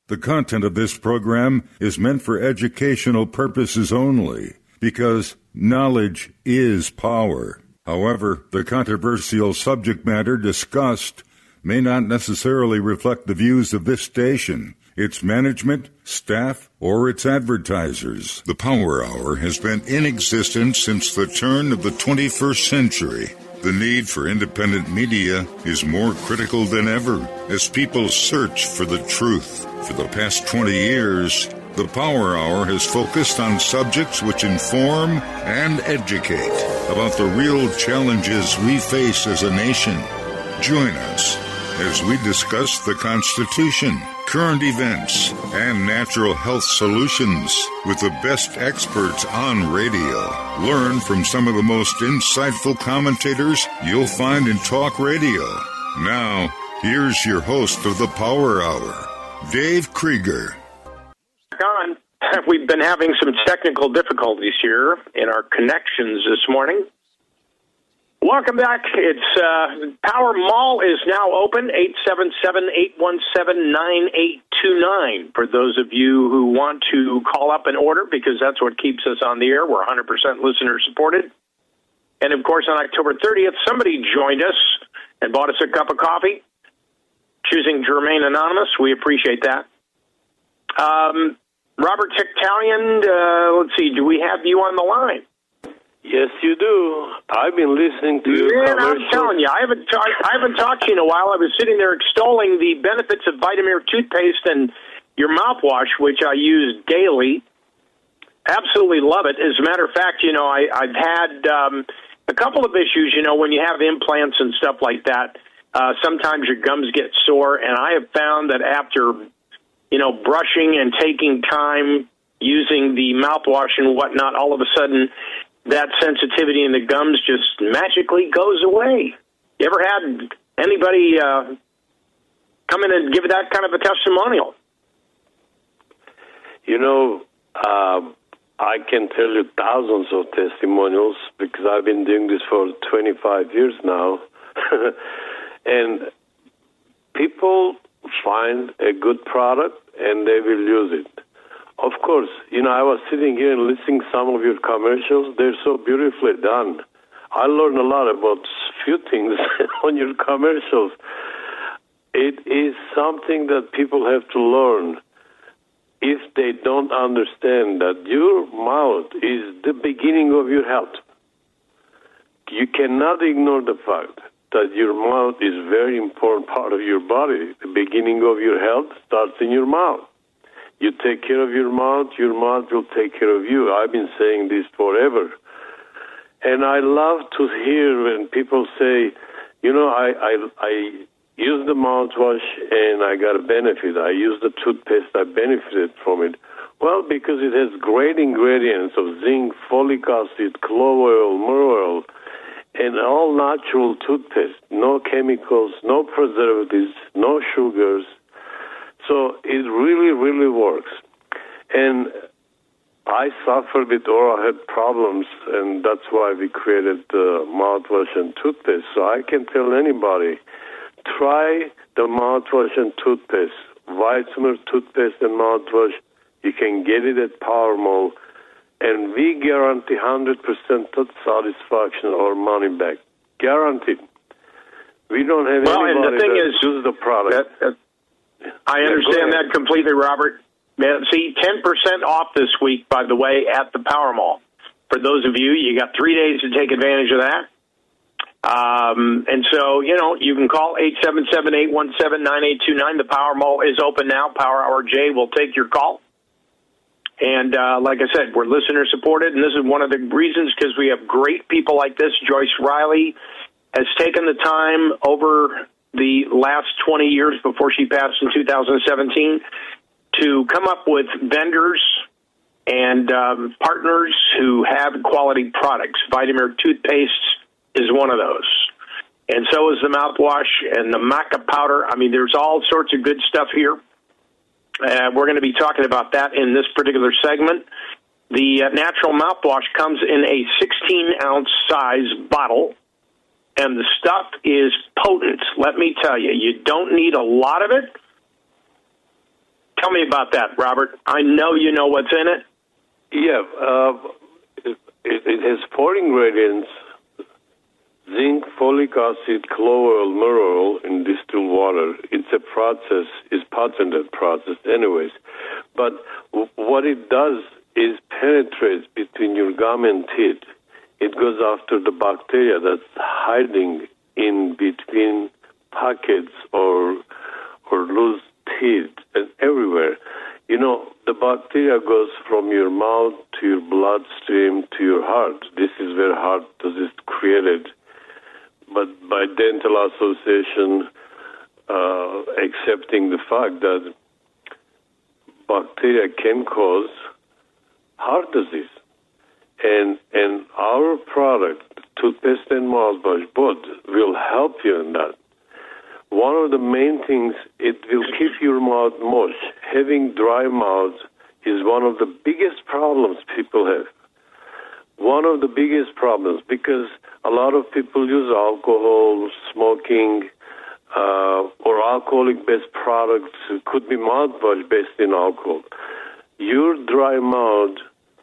The content of this program is meant for educational purposes only, because knowledge is power. However, the controversial subject matter discussed may not necessarily reflect the views of this station, its management, staff, or its advertisers. The Power Hour has been in existence since the turn of the 21st century. The need for independent media is more critical than ever as people search for the truth. For the past 20 years, the Power Hour has focused on subjects which inform and educate about the real challenges we face as a nation. Join us as we discuss the Constitution, current events, and natural health solutions with the best experts on radio. Learn from some of the most insightful commentators you'll find in talk radio. Now, here's your host of the Power Hour, Dave Krieger. Don, we've been having some technical difficulties here in our connections this morning. Welcome back. It's Power Mall is now open, 877-817-9829. For those of you who want to call up and order, because that's what keeps us on the air. We're 100% listener supported. And, of course, on October 30th, somebody joined us and bought us a cup of coffee, choosing to remain anonymous. We appreciate that. Robert Tictalion, let's see, do we have you on the line? Yes, you do. I've been listening to your commercials. I'm telling you, I haven't talked to you in a while. I was sitting there extolling the benefits of Vitamir toothpaste and your mouthwash, which I use daily. Absolutely love it. As a matter of fact, I've had a couple of issues, when you have implants and stuff like that. Sometimes your gums get sore, and I have found that after, brushing and taking time using the mouthwash and whatnot, all of a sudden that sensitivity in the gums just magically goes away. You ever had anybody come in and give that kind of a testimonial? I can tell you thousands of testimonials because I've been doing this for 25 years now. And people find a good product and they will use it. Of course, I was sitting here and listening to some of your commercials. They're so beautifully done. I learned a lot about few things on your commercials. It is something that people have to learn if they don't understand that your mouth is the beginning of your health. You cannot ignore the fact that your mouth is a very important part of your body. The beginning of your health starts in your mouth. You take care of your mouth will take care of you. I've been saying this forever. And I love to hear when people say, I use the mouthwash and I got a benefit. I use the toothpaste, I benefited from it. Well, because it has great ingredients of zinc, folic acid, clove oil, myrrh oil, and all natural toothpaste. No chemicals, no preservatives, no sugars. So it really, really works. And I suffered with oral health problems, and that's why we created the mouthwash and toothpaste. So I can tell anybody, try the mouthwash and toothpaste. Vitamin toothpaste and mouthwash, you can get it at Power Mall, and we guarantee 100% satisfaction or money back. Guaranteed. We don't have anybody that uses the product. I understand that completely, Robert. See, 10% off this week, by the way, at the Power Mall. For those of you, you got 3 days to take advantage of that. And so, you can call 877-817-9829. The Power Mall is open now. Power Hour J will take your call. And like I said, we're listener-supported, and this is one of the reasons because we have great people like this. Joyce Riley has taken the time over the last 20 years before she passed in 2017 to come up with vendors and partners who have quality products. Vitamir toothpaste is one of those. And so is the mouthwash and the maca powder. I mean, there's all sorts of good stuff here. We're going to be talking about that in this particular segment. The natural mouthwash comes in a 16-ounce size bottle, and the stuff is potent. Let me tell you, you don't need a lot of it, Tell me about that, Robert. I know you know what's in it. Yeah, it has 4 ingredients: zinc, folic acid, clove oil, myrrh oil in distilled water. It's a process, it's patented process anyways. But what it does is penetrates between your gum and teeth. It goes after the bacteria that's hiding in between pockets or loose teeth and everywhere. You know, the bacteria goes from your mouth to your bloodstream to your heart. This is where heart disease is created. But by dental association accepting the fact that bacteria can cause heart disease. And our product, toothpaste and mouthwash, both will help you in that. One of the main things, it will keep your mouth moist. Having dry mouth is one of the biggest problems people have. One of the biggest problems, because a lot of people use alcohol, smoking, or alcoholic-based products. It could be mouthwash based in alcohol. Your dry mouth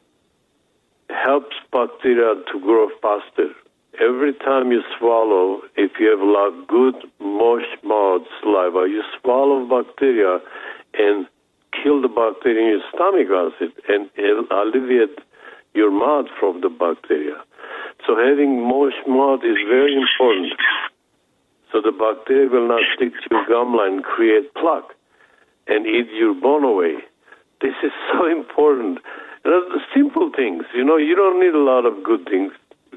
helps bacteria to grow faster. Every time you swallow, if you have a lot of good, moist mouth saliva, you swallow bacteria and kill the bacteria in your stomach acid and alleviate your mouth from the bacteria. So having moist mouth is very important. So the bacteria will not stick to your gum line, create plaque, and eat your bone away. This is so important. The simple things, you know, you don't need a lot of good things.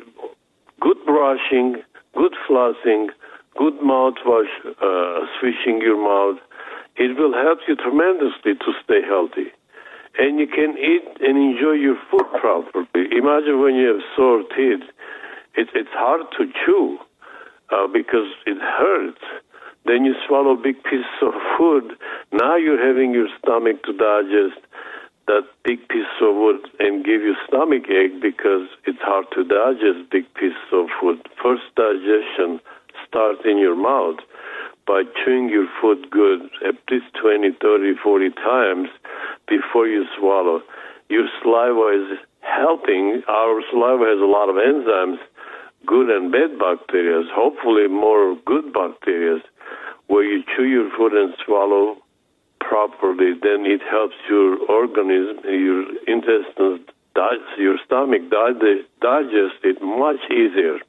Good brushing, good flossing, good mouthwash, swishing your mouth. It will help you tremendously to stay healthy. And you can eat and enjoy your food properly. Imagine when you have sore teeth, it's hard to chew because it hurts. Then you swallow big pieces of food. Now you're having your stomach to digest that big piece of wood and give you stomach ache because it's hard to digest big pieces of food. First digestion starts in your mouth by chewing your food good at least 20, 30, 40 times before you swallow. Your saliva is helping. Our saliva has a lot of enzymes, good and bad bacteria, hopefully more good bacteria. Where you chew your food and swallow properly, then it helps your organism, your intestines, your stomach digest it much easier.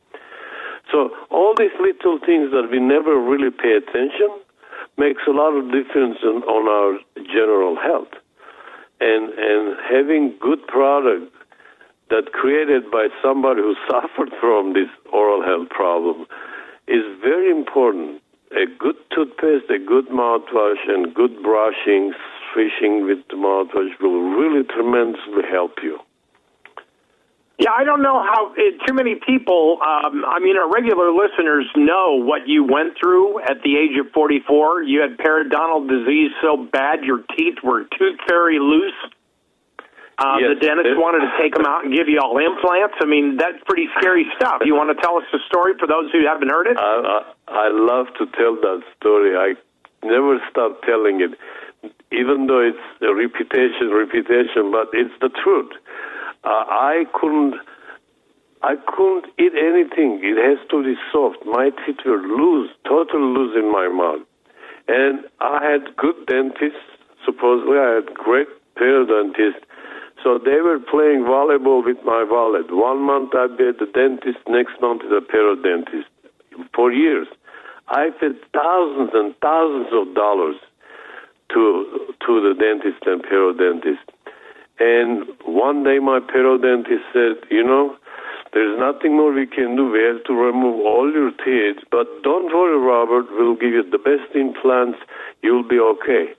So all these little things that we never really pay attention makes a lot of difference on our general health. And having good product that created by somebody who suffered from this oral health problem is very important. A good toothpaste, a good mouthwash, and good brushing, swishing with the mouthwash will really tremendously help you. Yeah, I don't know how too many people, our regular listeners know what you went through at the age of 44. You had periodontal disease so bad your teeth were tooth fairy loose. Yes. The dentist wanted to take them out and give you all implants. I mean, that's pretty scary stuff. You want to tell us the story for those who haven't heard it? I love to tell that story. I never stop telling it, even though it's a repetition, but it's the truth. I couldn't eat anything. It has to be soft. My teeth were loose, totally loose in my mouth. And I had good dentists. Supposedly I had great periodontists. So they were playing volleyball with my wallet. 1 month I'd be at the dentist, next month at the periodontist. For years. I paid thousands and thousands of dollars to the dentist and periodontist. And one day my periodontist said, there's nothing more we can do. We have to remove all your teeth. But don't worry, Robert. We'll give you the best implants. You'll be okay.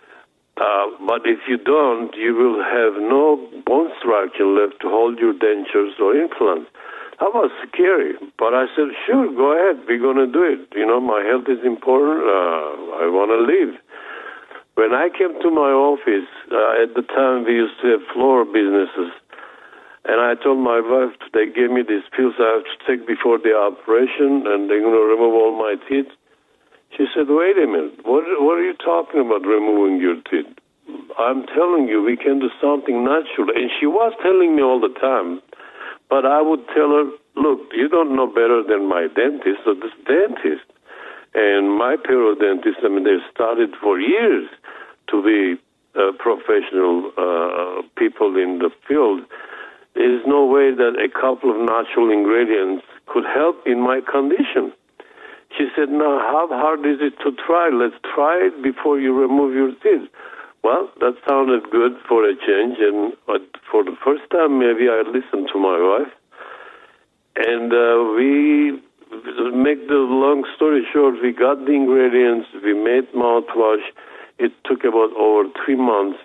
But if you don't, you will have no bone structure left to hold your dentures or implants. That was scary. But I said, sure, go ahead. We're going to do it. My health is important. I want to live. When I came to my office, at the time we used to have floor businesses, and I told my wife, they gave me these pills I have to take before the operation, and they're going to remove all my teeth. She said, wait a minute, what are you talking about removing your teeth? I'm telling you, we can do something natural. And she was telling me all the time, but I would tell her, look, you don't know better than my dentist or this dentist. And my periodontist, I mean, they started for years to be professional people in the field. There is no way that a couple of natural ingredients could help in my condition. She said, now, how hard is it to try? Let's try it before you remove your teeth. Well, that sounded good for a change, and for the first time, maybe I listened to my wife. And we make the long story short, we got the ingredients, we made mouthwash. It took about over 3 months,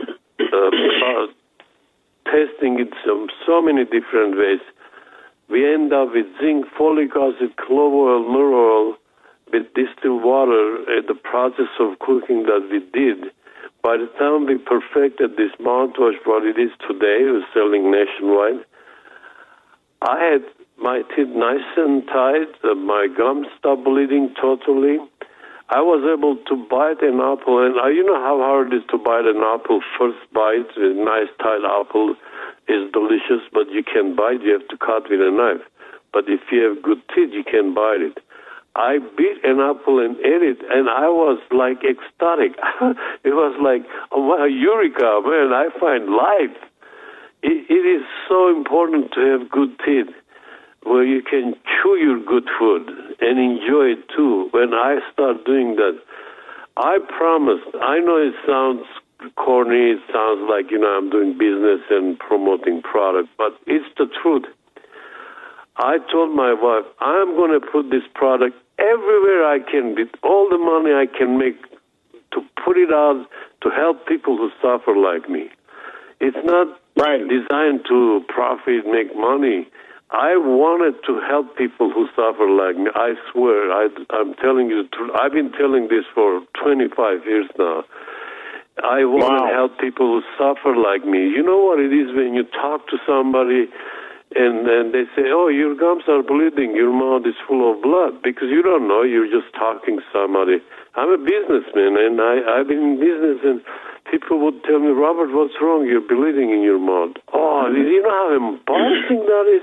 testing it so many different ways. We end up with zinc, folic acid, clove oil, myrrh oil, with distilled water. The process of cooking that we did, by the time we perfected this mouthwash, what it is today, we're selling nationwide, I had my teeth nice and tight. My gums stopped bleeding totally. I was able to bite an apple, and you know how hard it is to bite an apple. First bite, a nice tight apple is delicious, but you can't bite. You have to cut with a knife. But if you have good teeth, you can bite it. I bit an apple and ate it, and I was like ecstatic. It was like, oh, eureka, man, I find life. It is so important to have good teeth, where you can chew your good food and enjoy it too. When I start doing that, I promise, I know it sounds corny, it sounds like, I'm doing business and promoting product, but it's the truth. I told my wife, I'm going to put this product everywhere I can, with all the money I can make, to put it out to help people who suffer like me. It's not designed to profit, make money. I wanted to help people who suffer like me. I swear, I'm telling you the truth. I've been telling this for 25 years now. I want to help people who suffer like me. You know what it is when you talk to somebody and they say, oh, your gums are bleeding, your mouth is full of blood, because you don't know, you're just talking to somebody. I'm a businessman, and I've been in business, and people would tell me, Robert, what's wrong? You're bleeding in your mouth. Oh, you know how embarrassing that is?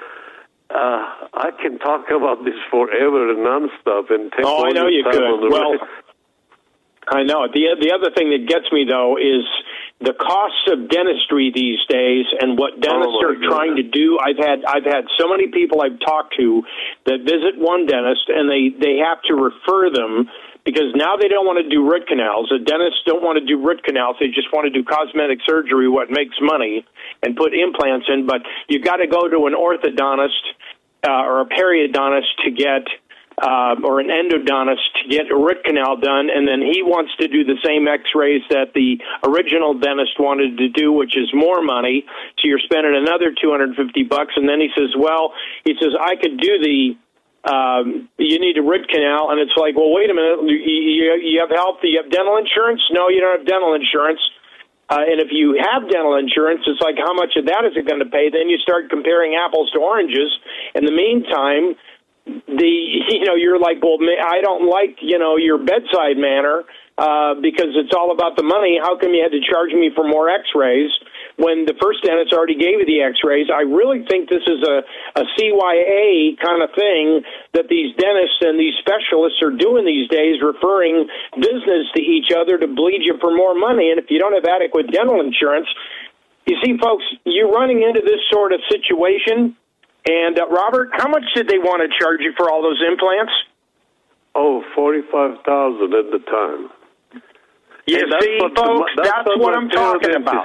I can talk about this forever and nonstop and take all I know you time could. On the well, I know. The other thing that gets me, though, is the costs of dentistry these days and what dentists are trying to do. I've had so many people I've talked to that visit one dentist, and they have to refer them, because now they don't want to do root canals. The dentists don't want to do root canals. They just want to do cosmetic surgery, what makes money, and put implants in. But you've got to go to an orthodontist or a periodontist to get, or an endodontist to get a root canal done, and then he wants to do the same x-rays that the original dentist wanted to do, which is more money. So you're spending another $250, and then he says, I could do you need a root canal, and it's like, well, wait a minute, you have health, you have dental insurance? No, you don't have dental insurance. And if you have dental insurance, it's like, how much of that is it going to pay? Then you start comparing apples to oranges. In the meantime, you're like, well, I don't like, your bedside manner, because it's all about the money. How come you had to charge me for more x-rays when the first dentist already gave you the x-rays? I really think this is a CYA kind of thing that these dentists and these specialists are doing these days, referring business to each other to bleed you for more money. And if you don't have adequate dental insurance, you see, folks, you're running into this sort of situation. And, Robert, how much did they want to charge you for all those implants? Oh, $45,000 at the time. You see, folks, that's what I'm talking about.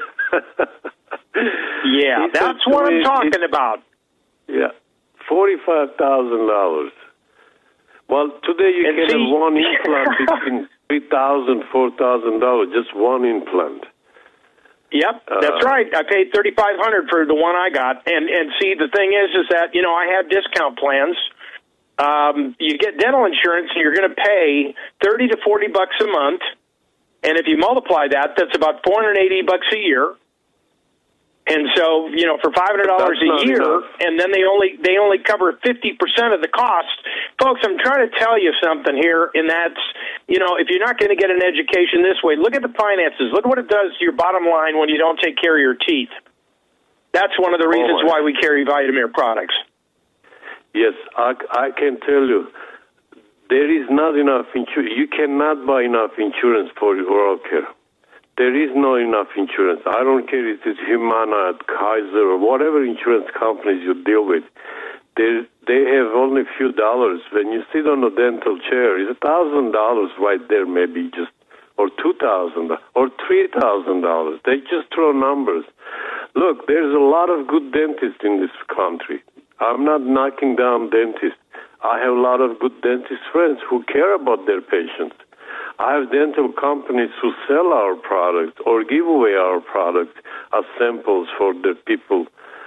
Yeah, that's what I'm talking about. Yeah, $45,000. Well, today you can have one implant between $3,000, $4,000, just one implant. Yep, that's right. I paid $3,500 for the one I got, and see, the thing is that I have discount plans. You get dental insurance, and you're going to pay $30 to $40 a month, and if you multiply that, that's about $480 a year. And so, for $500 a year, enough. and then they only cover 50% of the cost. Folks, I'm trying to tell you something here, and that's, if you're not going to get an education this way, look at the finances. Look at what it does to your bottom line when you don't take care of your teeth. That's one of the reasons why we carry Vitamir products. Yes, I can tell you, there is not enough insurance. You cannot buy enough insurance for oral care. There is no enough insurance. I don't care if it's Humana, Kaiser, or whatever insurance companies you deal with. They have only a few dollars. When you sit on a dental chair, it's $1,000 right there, maybe just, or $2,000 or $3,000. They just throw numbers. Look, there's a lot of good dentists in this country. I'm not knocking down dentists. I have a lot of good dentist friends who care about their patients. I have dental companies who sell our products or give away our products as samples for their people,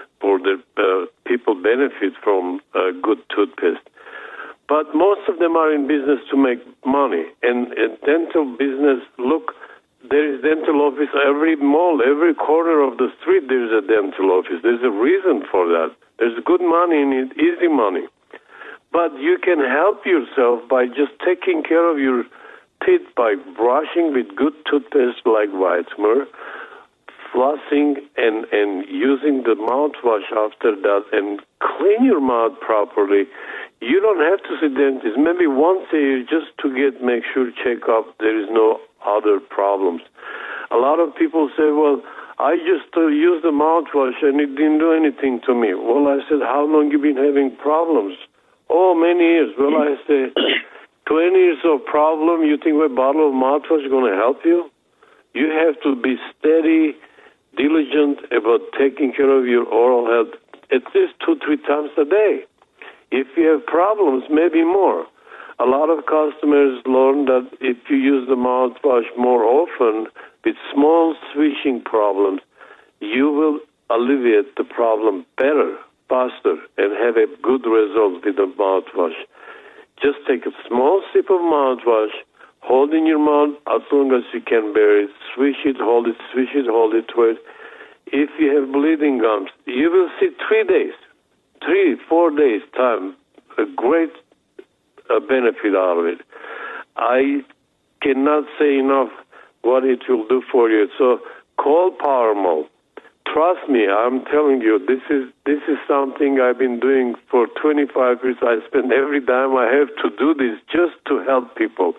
people benefit from good toothpaste. But most of them are in business to make money. And dental business, look, there is dental office every mall, every corner of the street. There's a dental office. There's a reason for that. There's good money in it, easy money. But you can help yourself by just taking care of your teeth by brushing with good toothpaste like Vitamir, flossing and using the mouthwash after that, and clean your mouth properly. You don't have to see dentist. Maybe once a year just to make sure check up there is no other problems. A lot of people say, well, I just used the mouthwash and it didn't do anything to me. Well, I said, how long you been having problems? Oh, many years. Well, I say, 20 years of problem, you think a bottle of mouthwash is going to help you? You have to be steady, diligent about taking care of your oral health at least 2-3 times a day. If you have problems, maybe more. A lot of customers learn that if you use the mouthwash more often with small swishing problems, you will alleviate the problem better, faster, and have a good result with the mouthwash. Just take a small sip of mouthwash, hold in your mouth as long as you can bear it, swish it, hold it, swish it, hold it, twist. If you have bleeding gums, you will see 3-4 days time, a great benefit out of it. I cannot say enough what it will do for you. So call PowerMall. Trust me, I'm telling you, this is something I've been doing for 25 years. I spend every dime I have to do this just to help people.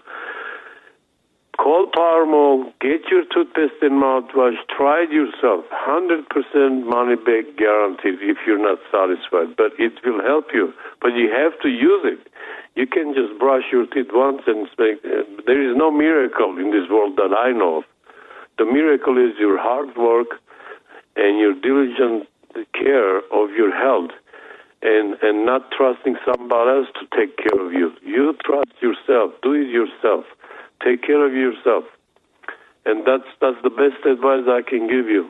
Call PowerMall, get your toothpaste and mouthwash, try it yourself. 100% money back guaranteed if you're not satisfied, but it will help you. But you have to use it. You can just brush your teeth once and there is no miracle in this world that I know of. The miracle is your hard work and your diligent care of your health and not trusting somebody else to take care of you. You trust yourself. Do it yourself. Take care of yourself. And that's the best advice I can give you.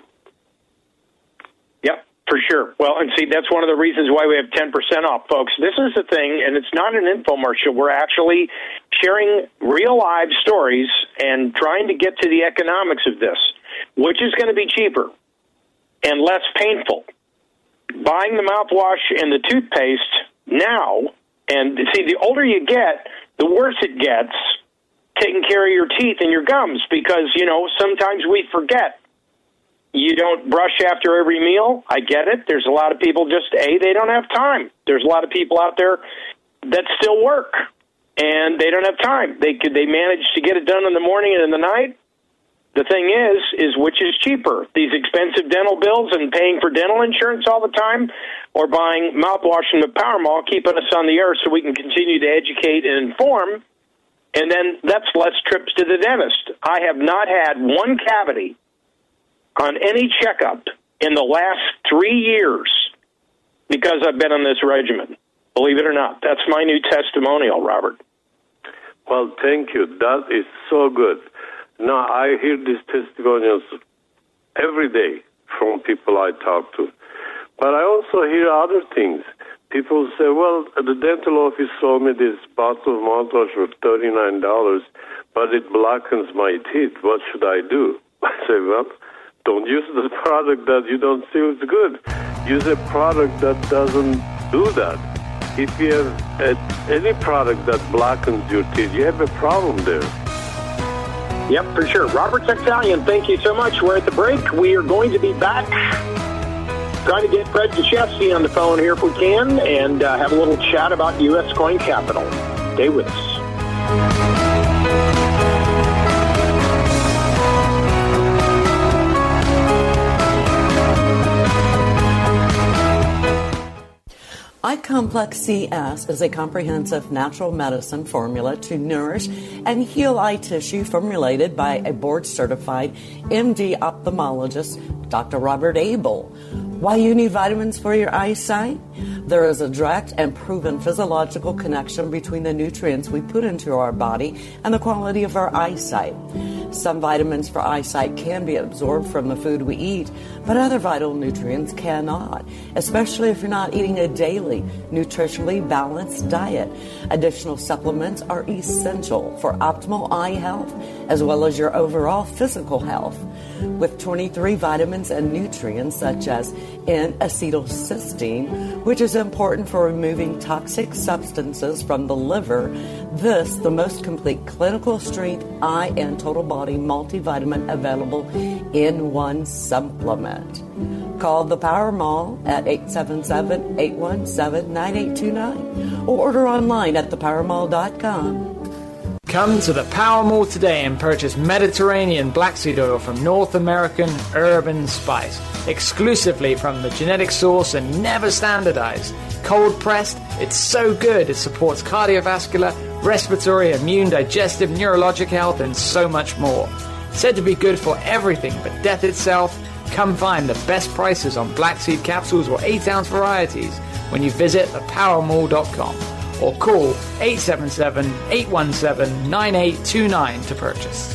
Yep, for sure. Well, and see, that's one of the reasons why we have 10% off, folks. This is the thing, and it's not an infomercial. We're actually sharing real live stories and trying to get to the economics of this, which is going to be cheaper and less painful. Buying the mouthwash and the toothpaste now, and see, the older you get, the worse it gets taking care of your teeth and your gums because, sometimes we forget. You don't brush after every meal. I get it. There's a lot of people they don't have time. There's a lot of people out there that still work, and they don't have time. They manage to get it done in the morning and in the night. The thing is which is cheaper, these expensive dental bills and paying for dental insurance all the time, or buying mouthwash from the PowerMall, keeping us on the air so we can continue to educate and inform, and then that's less trips to the dentist. I have not had one cavity on any checkup in the last 3 years because I've been on this regimen. Believe it or not, that's my new testimonial, Robert. Well, thank you. That is so good. Now, I hear these testimonials every day from people I talk to. But I also hear other things. People say, well, the dental office sold me this bottle of mouthwash for $39, but it blackens my teeth. What should I do? I say, well, Don't use the product that you don't feel is good. Use a product that doesn't do that. If you have any product that blackens your teeth, you have a problem there. Yep, for sure. Robert Sexalian, thank you so much. We're at the break. We are going to be back. Trying to get Fred Deshefsky on the phone here if we can and have a little chat about U.S. coin capital. Stay with us. iComplex CS is a comprehensive natural medicine formula to nourish and heal eye tissue formulated by a board-certified MD ophthalmologist, Dr. Robert Abel. Why you need vitamins for your eyesight? There is a direct and proven physiological connection between the nutrients we put into our body and the quality of our eyesight. Some vitamins for eyesight can be absorbed from the food we eat, but other vital nutrients cannot, especially if you're not eating a daily, nutritionally balanced diet. Additional supplements are essential for optimal eye health, as well as your overall physical health. With 23 vitamins and nutrients such as N-acetylcysteine, which is important for removing toxic substances from the liver, this, the most complete clinical strength eye and total body multivitamin available in one supplement. Call the Power Mall at 877-817-9829 or order online at thepowermall.com. Come to the Power Mall today and purchase Mediterranean black seed oil from North American Urban Spice, exclusively from the genetic source and never standardized. Cold pressed, it's so good it supports cardiovascular, respiratory, immune, digestive, neurologic health, and so much more. Said to be good for everything but death itself, come find the best prices on black seed capsules or 8-ounce varieties when you visit thepowermall.com or call 877-817-9829 to purchase.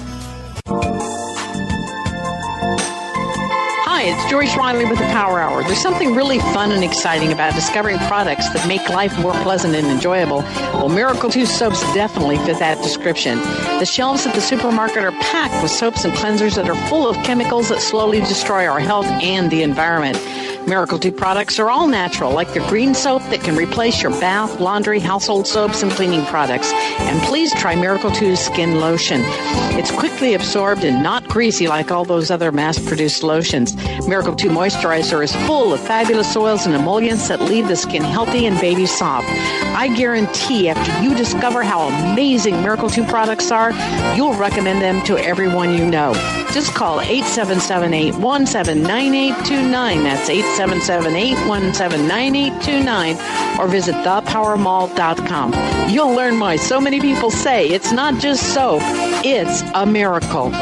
Hi, it's Joyce Riley with the Power Hour. There's something really fun and exciting about discovering products that make life more pleasant and enjoyable. Well, Miracle 2 soaps definitely fit that description. The shelves at the supermarket are packed with soaps and cleansers that are full of chemicals that slowly destroy our health and the environment. Miracle 2 products are all natural, like the green soap that can replace your bath, laundry, household soaps, and cleaning products. And please try Miracle 2 Skin Lotion. It's quickly absorbed and not greasy like all those other mass-produced lotions. Miracle 2 Moisturizer is full of fabulous oils and emollients that leave the skin healthy and baby soft. I guarantee after you discover how amazing Miracle 2 products are, you'll recommend them to everyone you know. Just call 877-817-9829. That's 877-817-9829 or visit thepowermall.com. You'll learn why so many people say it's not just soap, it's a miracle.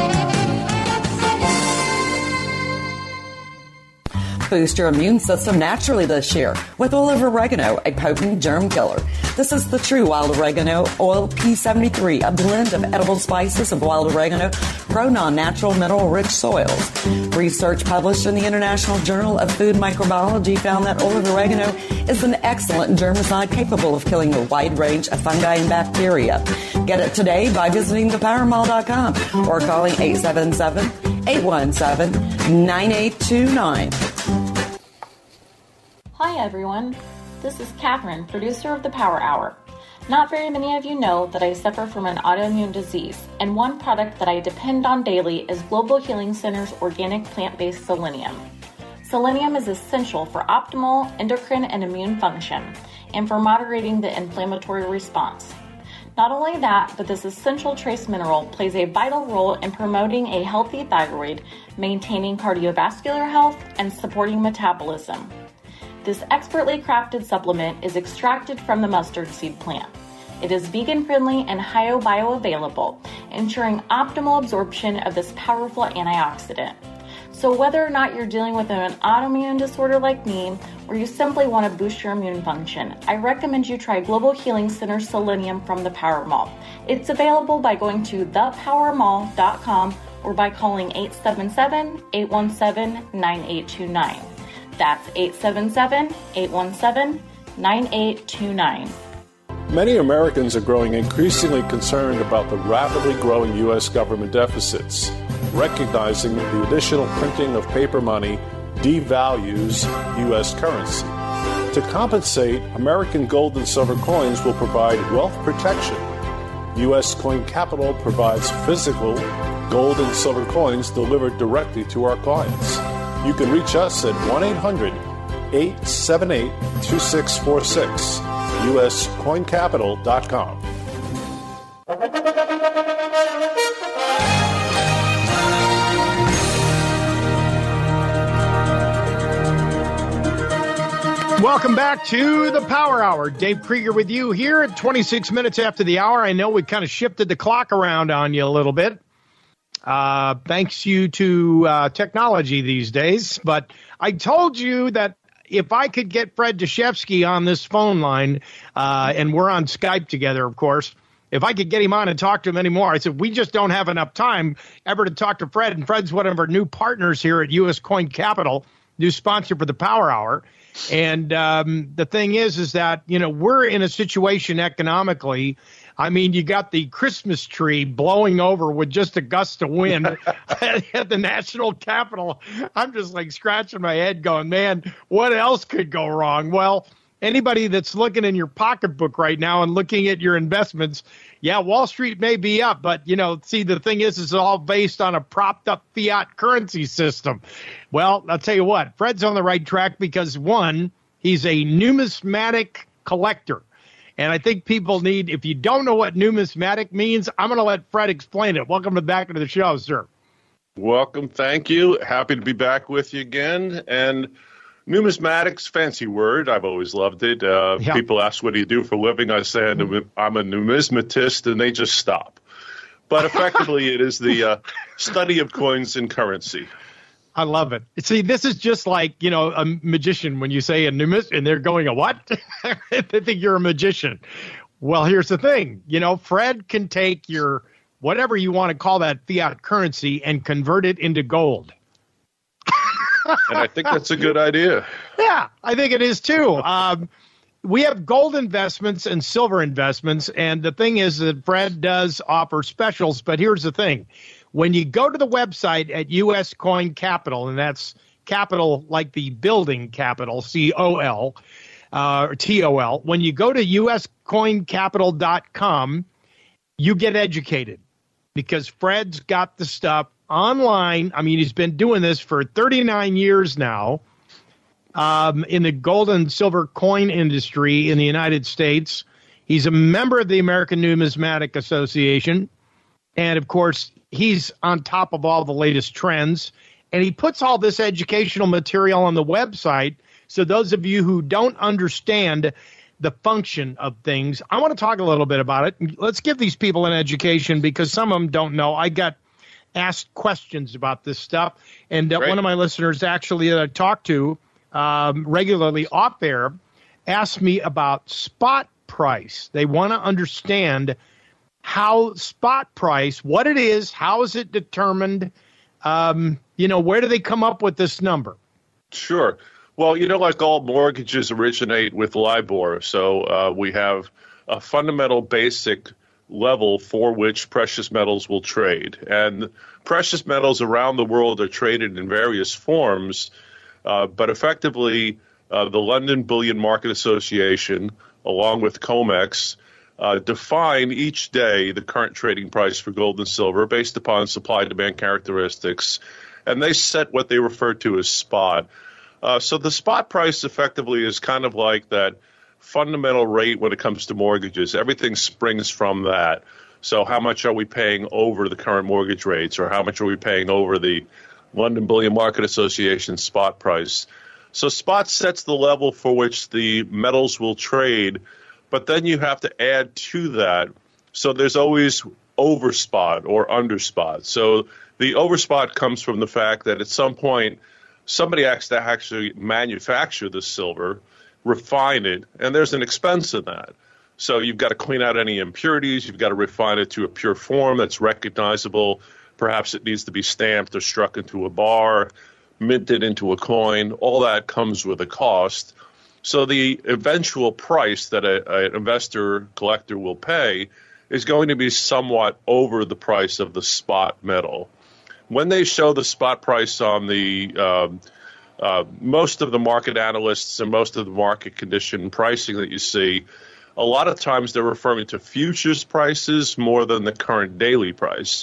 Boost your immune system naturally this year with oil of oregano, a potent germ killer. This is the true wild oregano oil P73, a blend of edible spices of wild oregano grown on natural mineral-rich soils. Research published in the International Journal of Food Microbiology found that oil of oregano is an excellent germicide capable of killing a wide range of fungi and bacteria. Get it today by visiting thepowermall.com or calling 877-817-9829. Hi everyone, this is Catherine, producer of the Power Hour. Not very many of you know that I suffer from an autoimmune disease, and one product that I depend on daily is Global Healing Center's organic plant-based selenium. Selenium is essential for optimal endocrine and immune function, and for moderating the inflammatory response. Not only that, but this essential trace mineral plays a vital role in promoting a healthy thyroid, maintaining cardiovascular health, and supporting metabolism. This expertly crafted supplement is extracted from the mustard seed plant. It is vegan-friendly and bioavailable, ensuring optimal absorption of this powerful antioxidant. So whether or not you're dealing with an autoimmune disorder like me, or you simply want to boost your immune function, I recommend you try Global Healing Center Selenium from the Power Mall. It's available by going to thepowermall.com or by calling 877-817-9829. That's 877-817-9829. Many Americans are growing increasingly concerned about the rapidly growing U.S. government deficits. recognizing the additional printing of paper money devalues U.S. currency. To compensate, American gold and silver coins will provide wealth protection. U.S. Coin Capital provides physical gold and silver coins delivered directly to our clients. You can reach us at 1-800-878-2646, uscoincapital.com. Welcome back to the Power Hour. Dave Krieger with you here at 26 minutes after the hour. I know we kind of shifted the clock around on you a little bit. Thanks you to technology these days. But I told you that if I could get Fred Deshefsky on this phone line, and we're on Skype together, of course, if I could get him on and talk to him anymore, I said, we just don't have enough time ever to talk to Fred. And Fred's one of our new partners here at U.S. Coin Capital, new sponsor for the Power Hour. And the thing is that, you know, we're in a situation economically. I mean, you got the Christmas tree blowing over with just a gust of wind at the national Capitol. I'm just like scratching my head going, man, what else could go wrong? Well, anybody that's looking in your pocketbook right now and looking at your investments, yeah, Wall Street may be up, but, you know, see, the thing is, it's all based on a propped up fiat currency system. Well, I'll tell you what, Fred's on the right track because, one, he's a numismatic collector. And I think people need, if you don't know what numismatic means, I'm going to let Fred explain it. Welcome back to the show, sir. Welcome. Thank you. Happy to be back with you again. And numismatics, fancy word. I've always loved it. People ask, what do you do for a living? I say, I'm a numismatist, and they just stop. But effectively, it is the study of coins and currency. I love it. See, this is just like, you know, a magician when you say a numis, and they're going, a what? They think you're a magician. Well, here's the thing. You know, Fred can take your whatever you want to call that fiat currency and convert it into gold. And I think that's a good idea. Yeah, I think it is too. We have gold investments and silver investments, and the thing is that Fred does offer specials, but here's the thing. When you go to the website at U.S. Coin Capital, and that's capital like the building capital, C-O-L, or T-O-L, when you go to uscoincapital.com, you get educated because Fred's got the stuff online. I mean, he's been doing this for 39 years now in the gold and silver coin industry in the United States. He's a member of the American Numismatic Association. And, of course, he's on top of all the latest trends. And he puts all this educational material on the website. So those of you who don't understand the function of things, I want to talk a little bit about it. Let's give these people an education because some of them don't know. I got asked questions about this stuff. And one of my listeners actually that I talk to regularly off air asked me about spot price. They want to understand how spot price, what it is, how is it determined, where do they come up with this number? Sure. Well, like all mortgages originate with LIBOR. So we have a fundamental basic level for which precious metals will trade. And precious metals around the world are traded in various forms, but effectively the London Bullion Market Association, along with COMEX, define each day the current trading price for gold and silver based upon supply-demand characteristics, and they set what they refer to as spot. So the spot price effectively is kind of like that fundamental rate when it comes to mortgages. Everything springs from that. So how much are we paying over the current mortgage rates, or how much are we paying over the London Bullion Market Association spot price? So spot sets the level for which the metals will trade, but then you have to add to that. So there's always overspot or underspot. So the overspot comes from the fact that at some point somebody has to actually manufacture the silver, refine it, and there's an expense in that. So you've got to clean out any impurities. You've got to refine it to a pure form that's recognizable. Perhaps it needs to be stamped or struck into a bar, minted into a coin. All that comes with a cost. So the eventual price that an investor collector will pay is going to be somewhat over the price of the spot metal. when they show the spot price on the most of the market analysts and most of the market condition pricing that you see, a lot of times they're referring to futures prices more than the current daily price.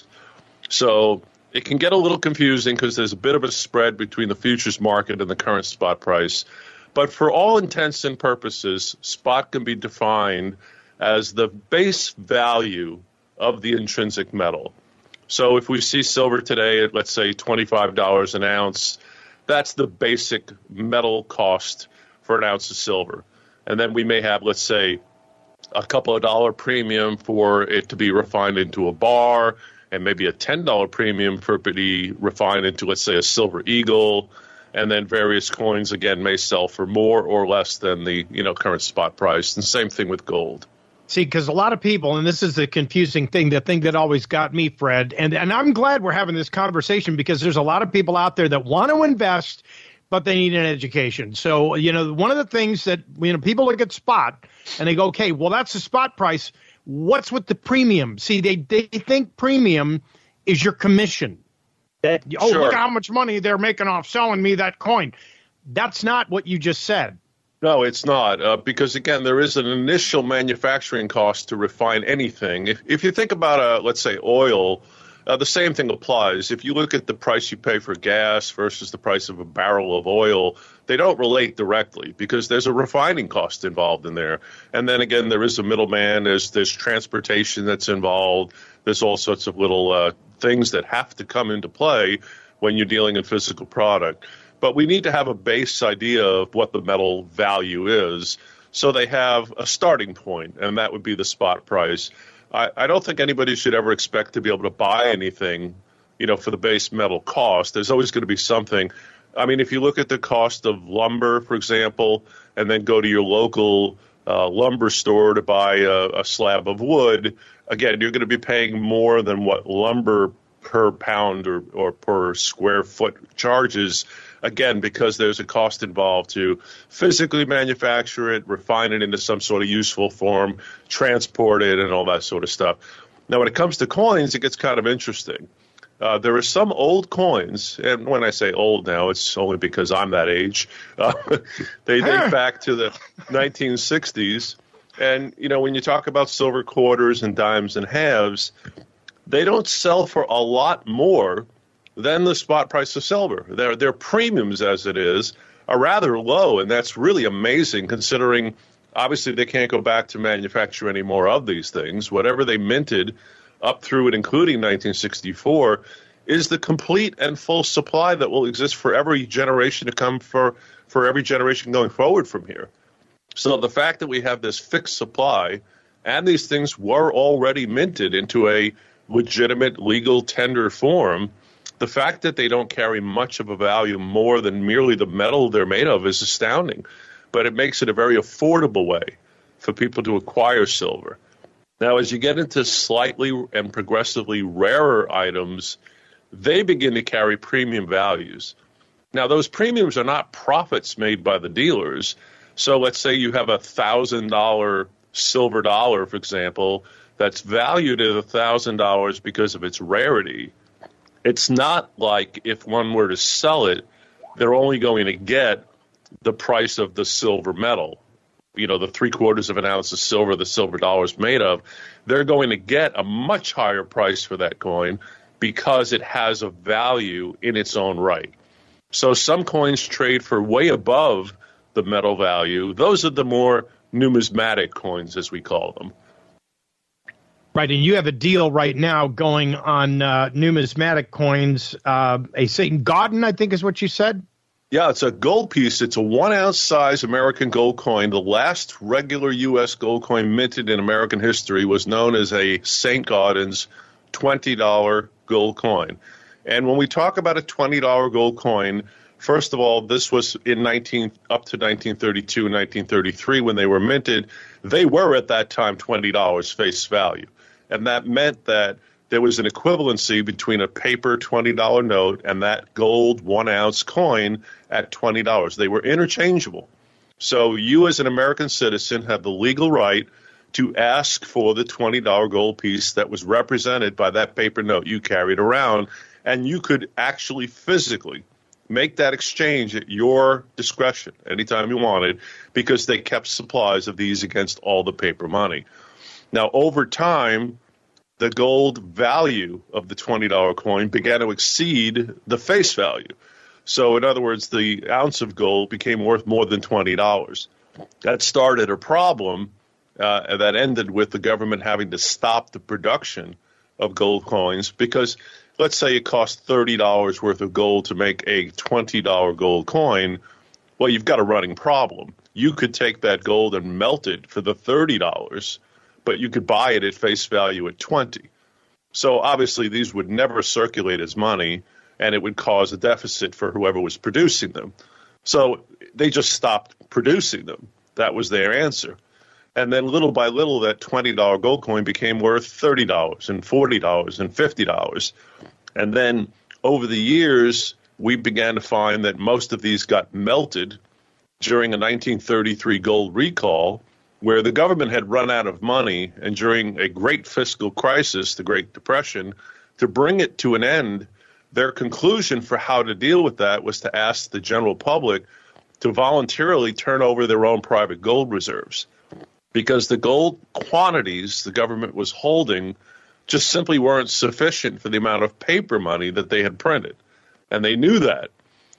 So it can get a little confusing because there's a bit of a spread between the futures market and the current spot price. But for all intents and purposes, spot can be defined as the base value of the intrinsic metal. So if we see silver today at, let's say, $25 an ounce, that's the basic metal cost for an ounce of silver. And then we may have, let's say, a couple of dollar premium for it to be refined into a bar, and maybe a $10 premium for it to be refined into, let's say, a silver eagle. And then various coins, again, may sell for more or less than the current spot price. And same thing with gold. See, because a lot of people, and this is the confusing thing, the thing that always got me, Fred, and I'm glad we're having this conversation because there's a lot of people out there that want to invest, but they need an education. So, one of the things that, people look at spot and they go, okay, well, that's the spot price. What's with the premium? See, they think premium is your commission. That, oh, sure. Look at how much money they're making off selling me that coin. That's not what you just said. No, it's not, because, again, there is an initial manufacturing cost to refine anything. If you think about, let's say, oil, the same thing applies. If you look at the price you pay for gas versus the price of a barrel of oil, they don't relate directly because there's a refining cost involved in there. And then, again, there is a middleman. There's transportation that's involved. There's all sorts of little things that have to come into play when you're dealing in physical product. But we need to have a base idea of what the metal value is so they have a starting point, and that would be the spot price. I don't think anybody should ever expect to be able to buy anything, for the base metal cost. There's always going to be something. I mean, if you look at the cost of lumber, for example, and then go to your local lumber store to buy a slab of wood, again, you're going to be paying more than what lumber per pound or per square foot charges, again, because there's a cost involved to physically manufacture it, refine it into some sort of useful form, transport it, and all that sort of stuff. Now, when it comes to coins, it gets kind of interesting. There are some old coins, and when I say old now, it's only because I'm that age. They date back to the 1960s. And, when you talk about silver quarters and dimes and halves, they don't sell for a lot more than the spot price of silver. Their premiums, as it is, are rather low, and that's really amazing considering, obviously, they can't go back to manufacture any more of these things. Whatever they minted up through and including 1964 is the complete and full supply that will exist for every generation to come, for every generation going forward from here. So the fact that we have this fixed supply and these things were already minted into a legitimate legal tender form, the fact that they don't carry much of a value more than merely the metal they're made of is astounding. But it makes it a very affordable way for people to acquire silver. Now, as you get into slightly and progressively rarer items, they begin to carry premium values. Now, those premiums are not profits made by the dealers. So let's say you have $1,000 silver dollar, for example, that's valued at $1,000 because of its rarity. It's not like if one were to sell it, they're only going to get the price of the silver metal, the 3/4 of an ounce of silver the silver dollar is made of. They're going to get a much higher price for that coin because it has a value in its own right. So some coins trade for way above the metal value. Those are the more numismatic coins, as we call them. Right, and you have a deal right now going on numismatic coins. A St. Gaudens, I think is what you said? Yeah, it's a gold piece. It's a 1 ounce size American gold coin. The last regular U.S. gold coin minted in American history was known as a St. Gaudens $20 gold coin. And when we talk about a $20 gold coin, first of all, this was up to 1932 and 1933 when they were minted. They were at that time $20 face value. And that meant that there was an equivalency between a paper $20 note and that gold 1 ounce coin at $20. They were interchangeable. So you as an American citizen have the legal right to ask for the $20 gold piece that was represented by that paper note you carried around. And you could actually physically make that exchange at your discretion anytime you wanted, because they kept supplies of these against all the paper money. Now, over time, the gold value of the $20 coin began to exceed the face value. So, in other words, the ounce of gold became worth more than $20. That started a problem that ended with the government having to stop the production of gold coins, because let's say it costs $30 worth of gold to make a $20 gold coin. Well, you've got a running problem. You could take that gold and melt it for the $30, but you could buy it at face value at $20. So obviously these would never circulate as money, and it would cause a deficit for whoever was producing them. So they just stopped producing them. That was their answer. And then little by little, that $20 gold coin became worth $30 and $40 and $50. And then over the years, we began to find that most of these got melted during a 1933 gold recall, where the government had run out of money, and during a great fiscal crisis, the Great Depression, to bring it to an end, their conclusion for how to deal with that was to ask the general public to voluntarily turn over their own private gold reserves, because the gold quantities the government was holding just simply weren't sufficient for the amount of paper money that they had printed. And they knew that.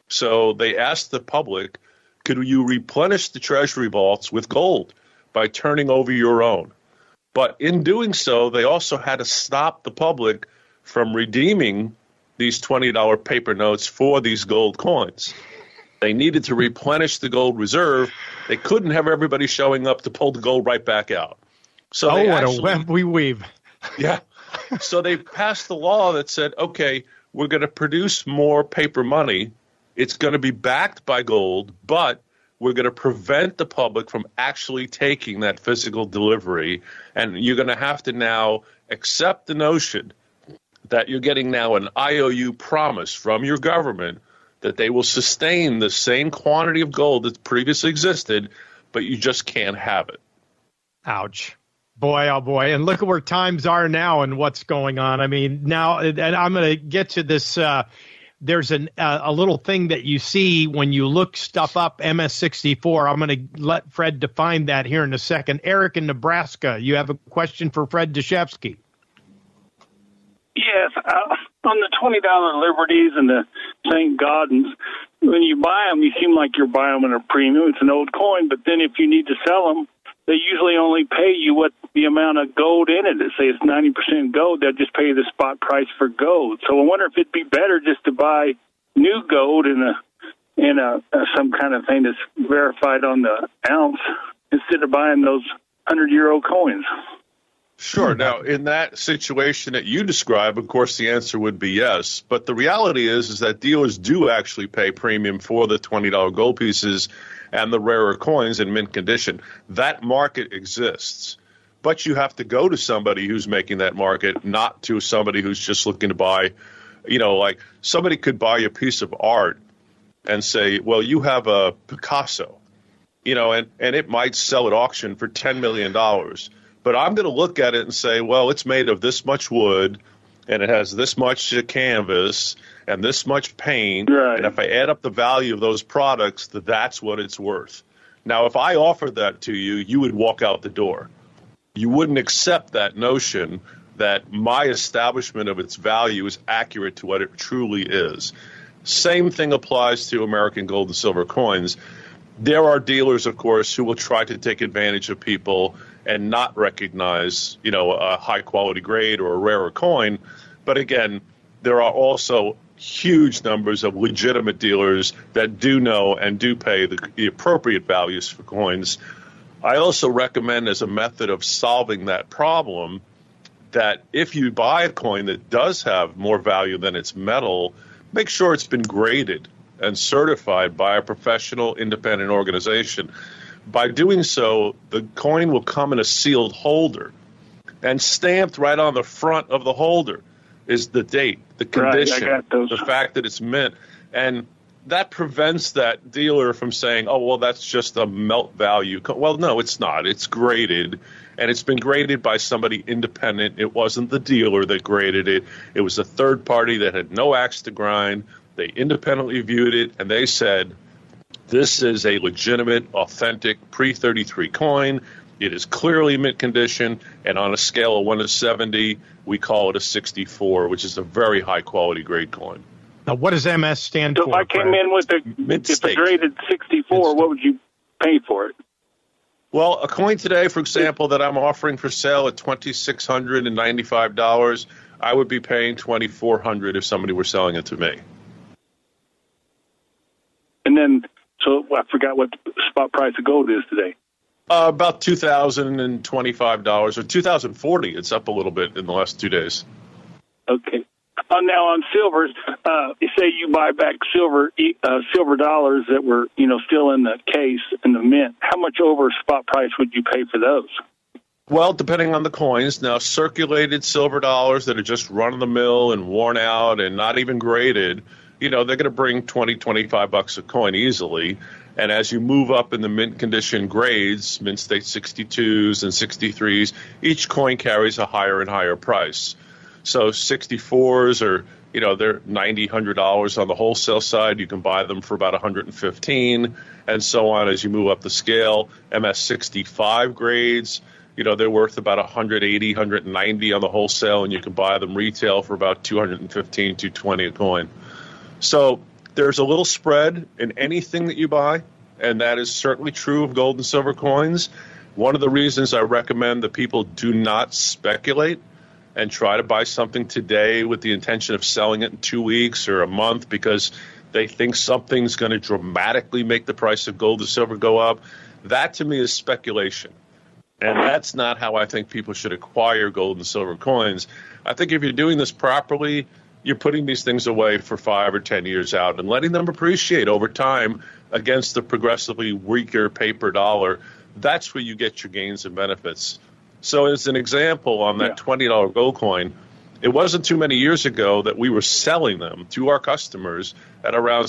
So they asked the public, could you replenish the treasury vaults with gold by turning over your own? But in doing so, they also had to stop the public from redeeming these $20 paper notes for these gold coins. They needed to replenish the gold reserve. They couldn't have everybody showing up to pull the gold right back out. So what a web we weave. Yeah. So they passed the law that said, okay, we're going to produce more paper money. It's going to be backed by gold, but we're going to prevent the public from actually taking that physical delivery. And you're going to have to now accept the notion that you're getting now an IOU promise from your government that they will sustain the same quantity of gold that previously existed, but you just can't have it. Ouch. Boy, oh boy. And look at where times are now and what's going on. I mean, now, and I'm going to get to this. There's a little thing that you see when you look stuff up, MS-64. I'm going to let Fred define that here in a second. Eric in Nebraska, you have a question for Fred Deshevsky. Yes, on the $20 Liberties and the St. Gaudens, when you buy them, you seem like you're buying them at a premium. It's an old coin, but then if you need to sell them, they usually only pay you what the amount of gold in it. Say it's 90% gold, they'll just pay you the spot price for gold. So I wonder if it'd be better just to buy new gold in some kind of thing that's verified on the ounce instead of buying those 100-year-old coins. Sure. Now, in that situation that you describe, of course, the answer would be yes. But the reality is that dealers do actually pay premium for the $20 gold pieces and the rarer coins in mint condition. That market exists. But you have to go to somebody who's making that market, not to somebody who's just looking to buy, like somebody could buy a piece of art and say, well, you have a Picasso, and it might sell at auction for $10 million. But I'm going to look at it and say, well, it's made of this much wood, and it has this much canvas and this much paint. Right. And if I add up the value of those products, that's what it's worth. Now, if I offered that to you, you would walk out the door. You wouldn't accept that notion that my establishment of its value is accurate to what it truly is. Same thing applies to American gold and silver coins. There are dealers, of course, who will try to take advantage of people and not recognize, a high-quality grade or a rarer coin. But again, there are also huge numbers of legitimate dealers that do know and do pay the appropriate values for coins. I also recommend, as a method of solving that problem, that if you buy a coin that does have more value than its metal, make sure it's been graded and certified by a professional independent organization. By doing so, the coin will come in a sealed holder, and stamped right on the front of the holder is the date, the condition, the fact that it's mint. And that prevents that dealer from saying, oh, well, that's just a melt value. Well, no, it's not. It's graded, and it's been graded by somebody independent. It wasn't the dealer that graded it. It was a third party that had no axe to grind. They independently viewed it, and they said, this is a legitimate, authentic pre-33 coin. It is clearly mint condition, and on a scale of 1 to 70, we call it a 64, which is a very high-quality grade coin. Now, what does MS stand for? So if I came in with a graded 64, what would you pay for it? Well, a coin today, for example, that I'm offering for sale at $2,695, I would be paying $2,400 if somebody were selling it to me. And then, so I forgot what the spot price of gold is today. About $2,025 or $2,040. It's up a little bit in the last 2 days. Okay. Now on silvers, say you buy back silver dollars that were, still in the case in the mint. How much over spot price would you pay for those? Well, depending on the coins. Now, circulated silver dollars that are just run of the mill and worn out and not even graded, they're going to bring $20-25 a coin easily. And as you move up in the mint condition grades, mint state 62s and 63s, each coin carries a higher and higher price. So 64s are, they're $90, $100 on the wholesale side. You can buy them for about $115 and so on as you move up the scale. MS65 grades, they're worth about $180, $190 on the wholesale, and you can buy them retail for about $215, $220 a coin. So there's a little spread in anything that you buy, and that is certainly true of gold and silver coins. One of the reasons I recommend that people do not speculate and try to buy something today with the intention of selling it in 2 weeks or a month because they think something's going to dramatically make the price of gold or silver go up, that to me is speculation. And that's not how I think people should acquire gold and silver coins. I think if you're doing this properly, you're putting these things away for 5 or 10 years out and letting them appreciate over time against the progressively weaker paper dollar. That's where you get your gains and benefits. So as an example, on that $20 gold coin, it wasn't too many years ago that we were selling them to our customers at around